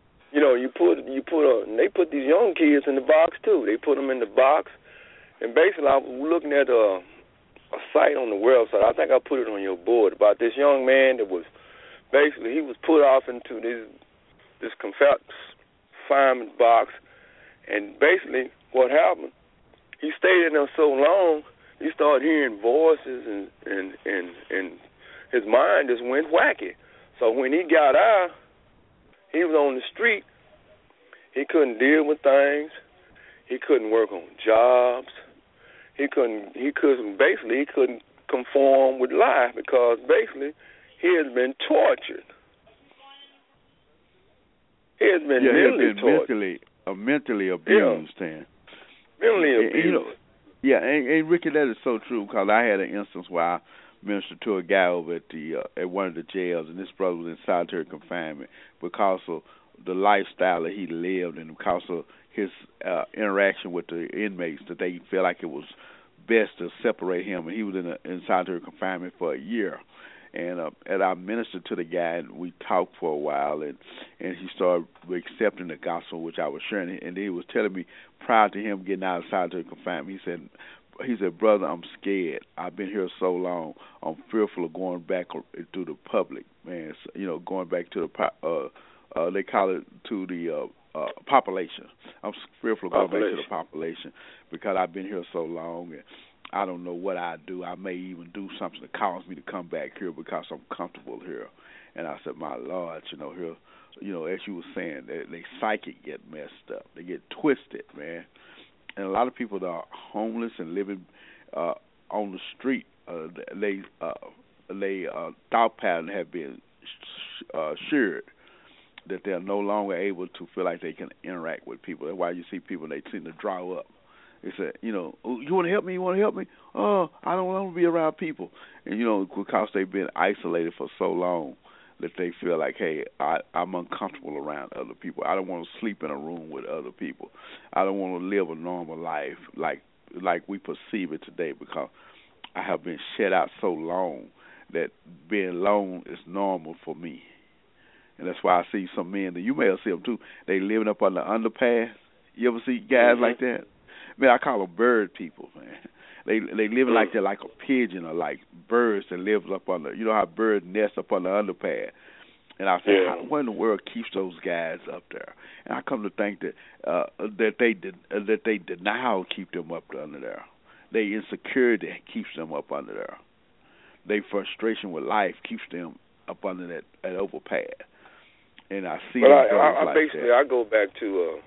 They put these young kids in the box too. They put them in the box. And basically, I was looking at site on the website. I think I put it on your board about this young man that was basically he was put off into this confinement box, and basically what happened, he stayed in there so long, he started hearing voices, and his mind just went wacky. So when he got out, he was on the street. He couldn't deal with things. He couldn't work on jobs. He couldn't conform with life because basically he has been tortured. He has been mentally abused. Yeah. Mentally abused. And Ricky, that is so true because I had an instance where I ministered to a guy over at one of the jails, and this brother was in solitary confinement because of the lifestyle that he lived and because of his interaction with the inmates, that they felt like it was best to separate him, and he was in solitary confinement for a year. And I ministered to the guy, and we talked for a while, and he started accepting the gospel, which I was sharing. And he was telling me prior to him getting out of solitary confinement, he said, brother, I'm scared. I've been here so long. I'm fearful of going back to the public, man. So, going back to the they call it to the population. I'm fearful of going back to the population because I've been here so long, and I don't know what I do. I may even do something to cause me to come back here because I'm comfortable here. And I said, my Lord, here, as you were saying, they psychic get messed up. They get twisted, man. And a lot of people that are homeless and living on the street, thought pattern have been shared that they're no longer able to feel like they can interact with people. That's why you see people, they seem to draw up. They say, you want to help me? You want to help me? Oh, I don't want to be around people. And, because they've been isolated for so long that they feel like, hey, I'm uncomfortable around other people. I don't want to sleep in a room with other people. I don't want to live a normal life like we perceive it today because I have been shut out so long that being alone is normal for me. And that's why I see some men, and you may have seen them too, they living up on the underpass. You ever see guys like that? Man, I call them bird people, man. They living like they're like a pigeon or like birds that live up on how birds nest up on the underpass. And I say, what in the world keeps those guys up there? And I come to think that they denial keep them up under there. They insecurity keeps them up under there. They frustration with life keeps them up under that overpass. And I see. But I basically I go back to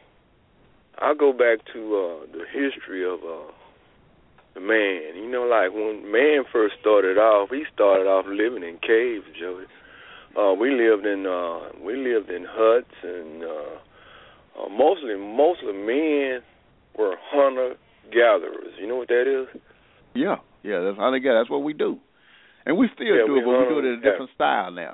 the history of the man. Like when man first started off, he started off living in caves, Joey. We lived in huts, and mostly men were hunter gatherers. You know what that is? Yeah, that's hunter gatherers. That's what we do, and we still do it, but we do it in a different style now.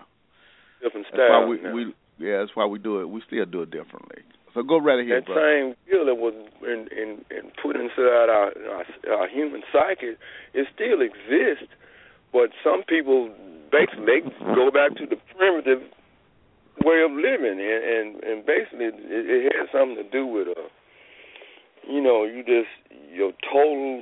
That's why we do it. We still do it differently. So go right ahead, that same feel that was in put inside our human psyche, it still exists, but some people basically go back to the primitive way of living, and basically it has something to do with your total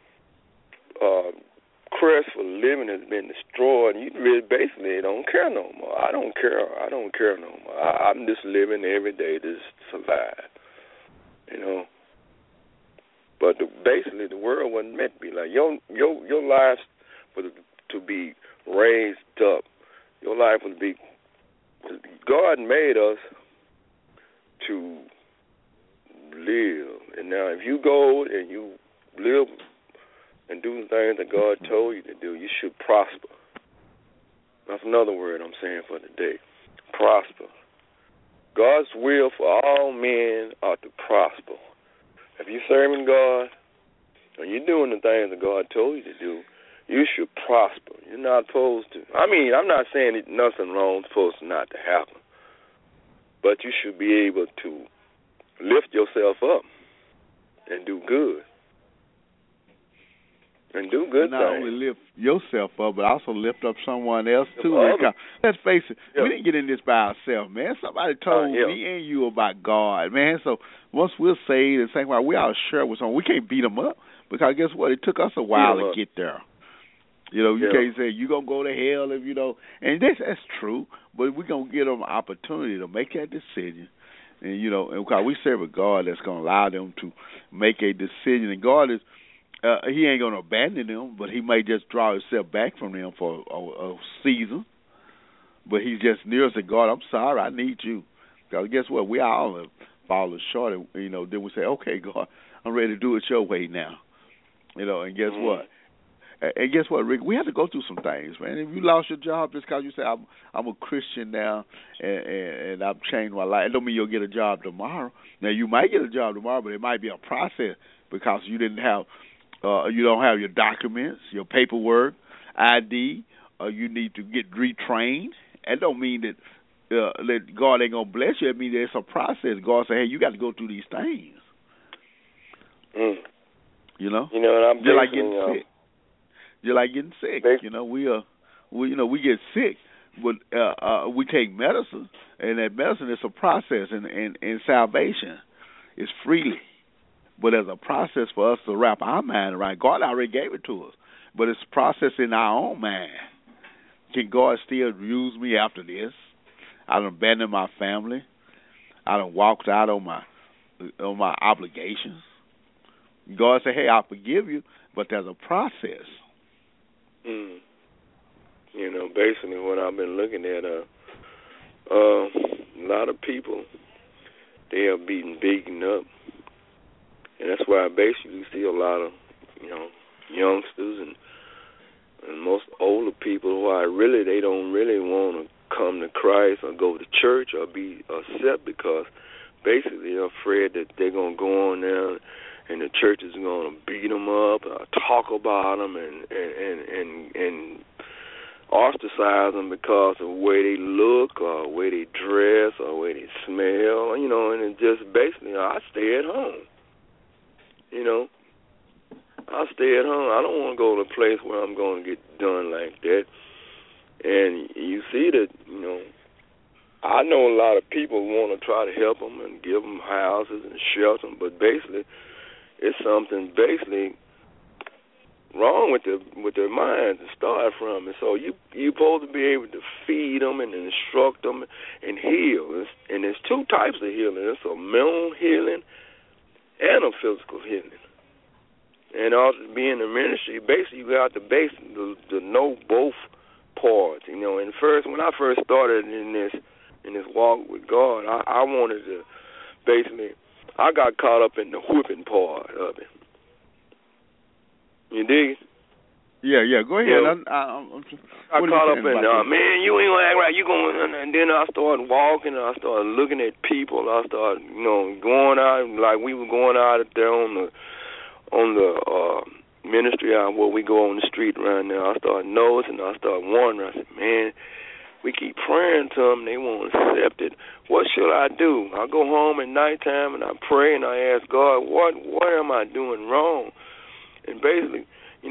quest for living has been destroyed, and you really basically don't care no more. I don't care no more. I'm just living every day to survive, But basically, the world wasn't meant to be like your life was to be raised up. Your life was to be. God made us to live, and now if you go and you live and do the things that God told you to do, you should prosper. That's another word I'm saying for today. Prosper. God's will for all men are to prosper. If you're serving God and you're doing the things that God told you to do, you should prosper. You're not supposed to. I'm not saying that nothing wrong is supposed to not to happen, but you should be able to lift yourself up and do good. And do good not things. Only lift yourself up, but also lift up someone else too. Let's face it, we didn't get in this by ourselves, man. Somebody told me and you about God, man. So once we're saved and sanctified, we ought to share with someone. We can't beat them up because guess what? It took us a while to get there. You know, you can't say you're going to go to hell if you don't. And that's true, but we're going to give them an opportunity to make that decision. And, you know, and because we serve a God that's going to allow them to make a decision. And God is, he ain't going to abandon them, but he may just draw himself back from them for a season. But he's just near us and God, I'm sorry, I need you. Because guess what? We all have fallen short. And, you know, then we say, okay, God, I'm ready to do it your way now. You know, and guess what? And guess what, Rick? We have to go through some things, man. If you lost your job just because you say, I'm a Christian now and I've changed my life, it don't mean you'll get a job tomorrow. Now, you might get a job tomorrow, but it might be a process because you didn't have, you don't have your documents, your paperwork, ID, you need to get retrained. That don't mean that God ain't going to bless you. It means it's a process. God say, hey, you got to go through these things. You know? You know, and I'm just like getting sick. Just like getting sick, you know, we get sick, but we take medicine, and that medicine is a process, and salvation is freely, but there's a process for us to wrap our mind around. God already gave it to us, but it's a process in our own mind. Can God still use me after this? I done abandoned my family. I done walked out on my obligations. God said, hey, I'll forgive you, but there's a process. You know, basically what I've been looking at, a lot of people, they are beaten up, and that's why I basically see a lot of, you know, youngsters and most older people who they don't really want to come to Christ or go to church or be accepted because basically they're afraid that they're going to go on there and the church is going to beat them up, talk about them, and ostracize them because of the way they look or the way they dress or the way they smell, you know, and it just basically, I stay at home. You know, I stay at home. I don't want to go to a place where I'm going to get done like that. And you see that, you know, I know a lot of people want to try to help them and give them houses and shelter them, but basically, it's something basically wrong with their minds to start from. And so you're supposed to be able to feed them and instruct them and heal. And there's two types of healing. There's a mental healing and a physical healing. And also being in the ministry, basically you got to to know both parts. You know, and when I first started in this walk with God, I wanted to basically, I got caught up in the whipping part of it. You dig? Yeah, go ahead. Yeah. I caught up in, man, you ain't going to act right. You going, and then I started walking, and I started looking at people. I started, you know, going out, like we were going out there on the ministry out where we go on the street around there. I started noticing, I started wondering. I said, man, we keep praying to them, they won't accept it. What should I do? I go home at nighttime and I pray and I ask God, what am I doing wrong? And basically,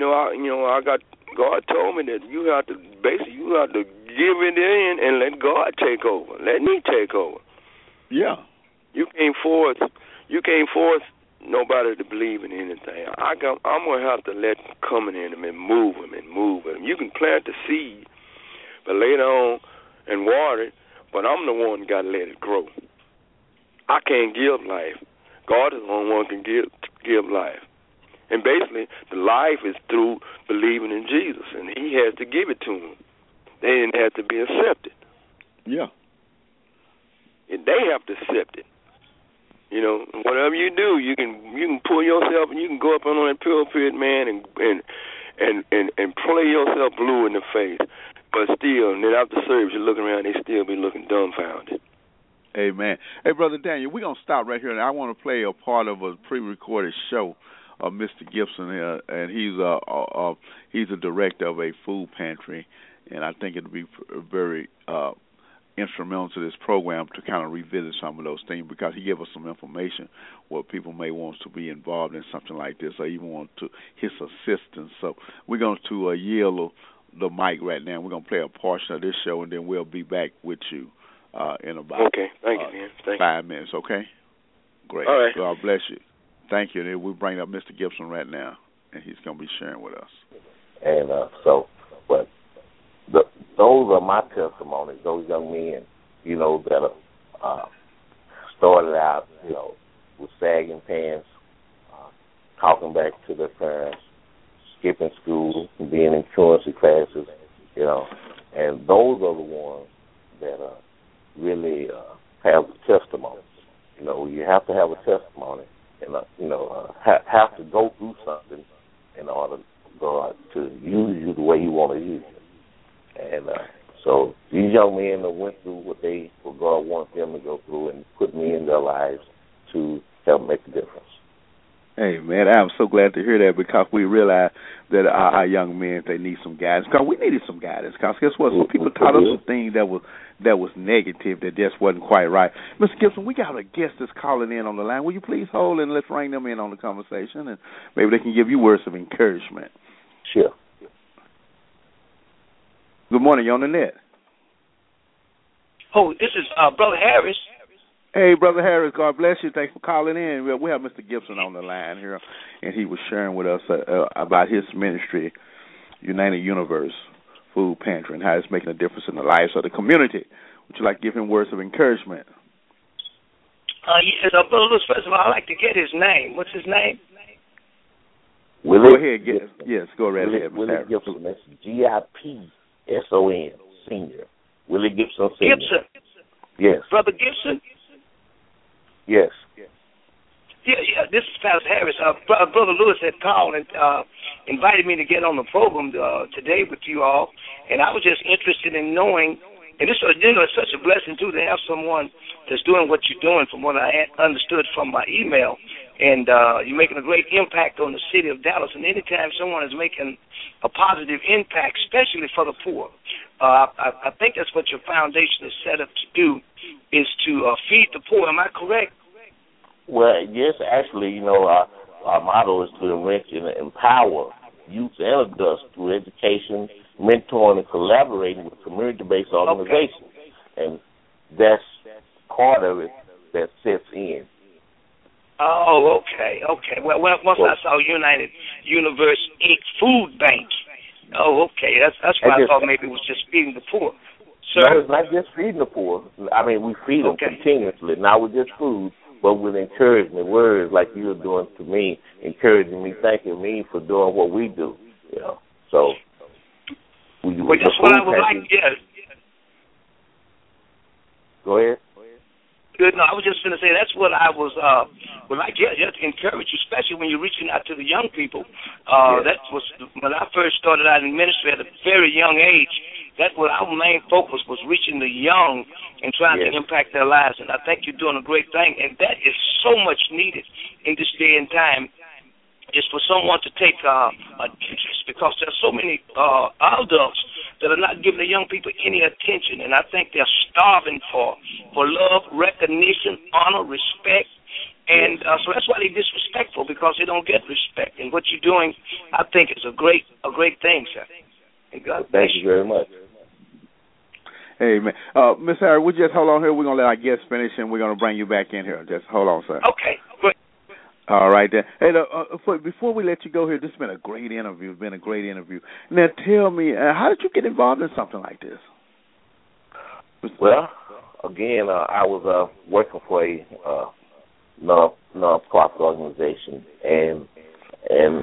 God told me that you have to give it in and let God take over. Let me take over. Yeah. You can't force nobody to believe in anything. I'm gonna have to let come in them and move them. You can plant the seed, but later on and water it, but I'm the one that got to let it grow. I can't give life. God is the only one who can give life. And basically, the life is through believing in Jesus, and he has to give it to them. They didn't have to be accepted. Yeah. And they have to accept it. You know, whatever you do, you can pull yourself and you can go up on that pulpit, man, and play yourself blue in the face. But still, and then after service, you look around, they still be looking dumbfounded. Amen. Hey, Brother Daniel, we're going to stop right here, and I want to play a part of a pre-recorded show of Mr. Gibson here, and he's a director of a food pantry, and I think it'll be very instrumental to this program to kind of revisit some of those things because he gave us some information where people may want to be involved in something like this or even want to his assistance. So we're going to yield the mic right now. We're going to play a portion of this show, and then we'll be back with you in about Thank you, man. 5 minutes, okay? Great. All right. God bless you. Thank you. And we'll bring up Mr. Gibson right now, and he's going to be sharing with us. And but those are my testimonies. Those young men, that started out, with sagging pants, talking back to their parents, skipping school, being in truancy classes, and those are the ones that really have testimonies. You have to have a testimony and, have to go through something in order for God to use you the way He want to use you. And so these young men that went through what God wanted them to go through and put me in their lives to help make a difference. Hey, man, I'm so glad to hear that, because we realize that our young men, they need some guidance. Because we needed some guidance. Because guess what? Some people taught us some things that was negative, that just wasn't quite right. Mr. Gibson, we got a guest that's calling in on the line. Will you please hold and let's bring them in on the conversation, and maybe they can give you words of encouragement. Sure. Good morning. You're on the net. Oh, this is Brother Harris. Hey, Brother Harris, God bless you. Thanks for calling in. We have Mr. Gibson on the line here, and he was sharing with us about his ministry, United Universe Food Pantry, and how it's making a difference in the lives of the community. Would you like to give him words of encouragement? Yes, Brother Lewis, first of all, I'd like to get his name. What's his name? Willie. Go ahead. Yes, go right ahead, Mr. Harris. Willie Gibson. That's Gipson, Senior. Willie Gibson, Senior. Gibson? Yes. Brother Gibson? Yes. Yeah. This is Pastor Harris. Brother Lewis had called and invited me to get on the program today with you all, and I was just interested in knowing. And this, it's such a blessing too to have someone that's doing what you're doing, from what I understood from my email. And you're making a great impact on the city of Dallas. And anytime someone is making a positive impact, especially for the poor, I think that's what your foundation is set up to do, is to feed the poor. Am I correct? Well, yes, actually, our motto is to enrich and empower youth and adults through education, mentoring, and collaborating with community-based organizations. Okay. And that's part of it that sets in. Oh, okay. Well, once I saw United Universe Inc. Food Bank. Oh, okay. That's why I thought maybe it was just feeding the poor. Sir? No, it's not just feeding the poor. I mean, we feed them continuously, not with just food, but with encouragement, words like you're doing to me, encouraging me, thanking me for doing what we do. So well, that's what I would like. Yeah. Go ahead. Good. No, I was just going to say that's what I was would like to encourage you, especially when you're reaching out to the young people. That was when I first started out in ministry at a very young age. That's what our main focus was, reaching the young and trying to impact their lives. And I think you're doing a great thing, and that is so much needed in this day and time. Is for someone to take an interest, because there's so many adults that are not giving the young people any attention, and I think they're starving for love, recognition, honor, respect, and so that's why they're disrespectful, because they don't get respect. And what you're doing, I think, is a great thing, sir. And God bless you. Thank you very much. Hey, man. Ms. Harris, we just hold on here. We're going to let our guest finish, and we're going to bring you back in here. Just hold on, sir. Okay, good. All right, then. Hey, before we let you go here, this has been a great interview. It's been a great interview. Now, tell me, how did you get involved in something like this? Well, again, I was working for a non-profit organization, and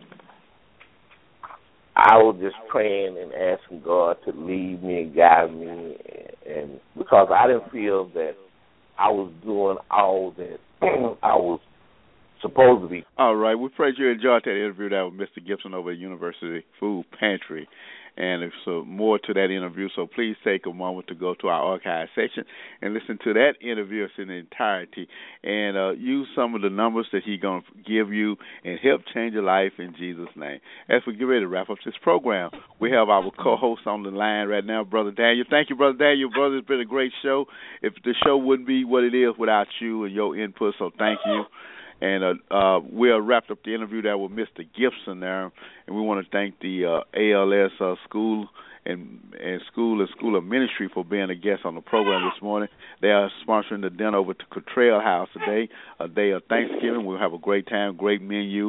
I was just praying and asking God to lead me and guide me, and because I didn't feel that I was doing all that I was supposed to be. All right. We pray you enjoyed that interview that with Mr. Gibson over at University Food Pantry. And there's more to that interview, so please take a moment to go to our archive section and listen to that interview in the entirety, and use some of the numbers that he's going to give you and help change your life in Jesus' name. As we get ready to wrap up this program, we have our co-host on the line right now, Brother Daniel. Thank you, Brother Daniel. Brother, it's been a great show. If the show wouldn't be what it is without you and your input, so thank you. And we'll wrap up the interview there with Mr. Gibson there, and we want to thank the ALS School and School of Ministry for being a guest on the program this morning. They are sponsoring the dinner over to Cottrell House today, a day of Thanksgiving. We'll have a great time, great menu.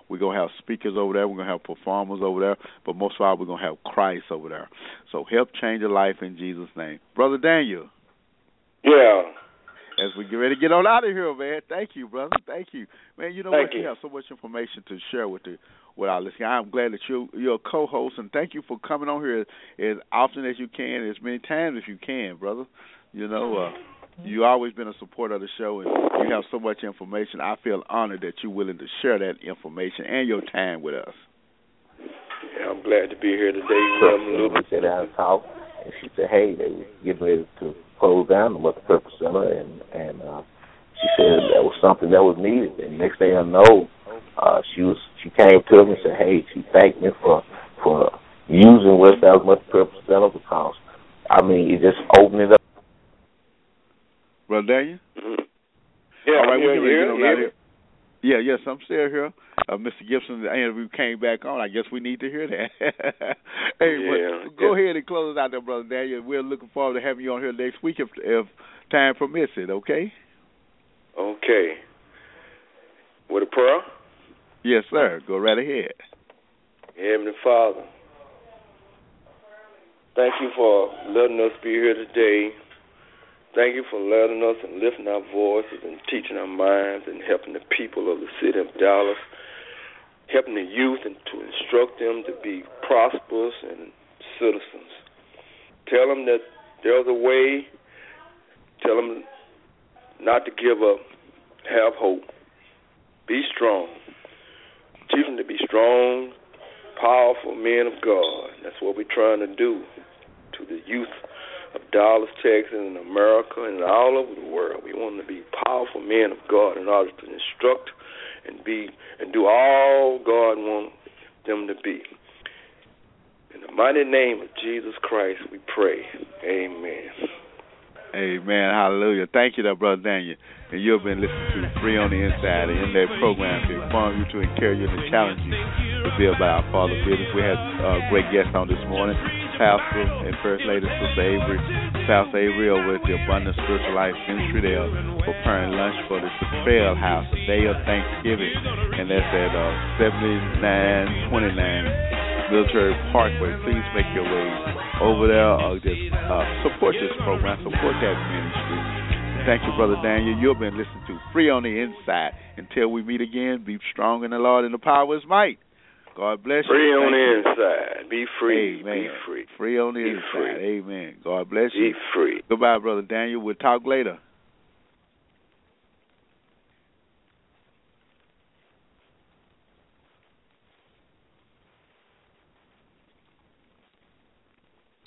We're going to have speakers over there. We're going to have performers over there. But most of all, we're going to have Christ over there. So help change your life in Jesus' name. Brother Daniel. Yeah. As we get ready to get on out of here, man. Thank you, brother. Thank you. Man, you know what? You have so much information to share with our listeners. I'm glad that you're a co-host, and thank you for coming on here as often as you can, as many times as you can, brother. You know, you've always been a supporter of the show, and you have so much information. I feel honored that you're willing to share that information and your time with us. Yeah, I'm glad to be here today. We sat down and talked, and she said, hey, they were getting ready to close down the Multi-Purpose Center, and she said that was something that was needed. And next thing I know, she came to me and said, hey, she thanked me for using West Dallas Multi-Purpose Center because, I mean, it just opened it up. Brother Daniel? Mm-hmm. Yeah, all right, we're here. Yes, I'm still here. Mr. Gibson, and we came back on. I guess we need to hear that. Go ahead and close us out there, Brother Daniel. We're looking forward to having you on here next week if time permits it, okay? Okay. With a prayer? Yes, sir. Go right ahead. Heavenly Father, thank you for letting us be here today. Thank you for letting us and lifting our voices and teaching our minds and helping the people of the city of Dallas, helping the youth and to instruct them to be prosperous and citizens. Tell them that there's a way. Tell them not to give up. Have hope. Be strong. Teach them to be strong, powerful men of God. That's what we're trying to do to the youth of Dallas, Texas, and America, and all over the world. We want them to be powerful men of God in order to instruct and do all God wants them to be. In the mighty name of Jesus Christ, we pray. Amen. Amen. Hallelujah. Thank you, Brother Daniel. And you've been listening to Free on the Inside, and in that program to inform you, to encourage you, and to challenge you to be about our Father's business. We had a great guest on this morning, Pastor and First Lady Sister Avery, South Avery over at the Abundant Spiritual Life Ministry. They are preparing lunch for the Trail House, the day of Thanksgiving, and that's at 7929 Military Parkway. Please make your way over there or just support this program, support that ministry. Thank you, Brother Daniel. You've been listening to Free on the Inside. Until we meet again, be strong in the Lord and the power of His might. God bless you. Free on the inside. Be free. Amen. Be free. Free on the be inside. Free. Amen. God bless you. Be free. Goodbye, Brother Daniel. We'll talk later.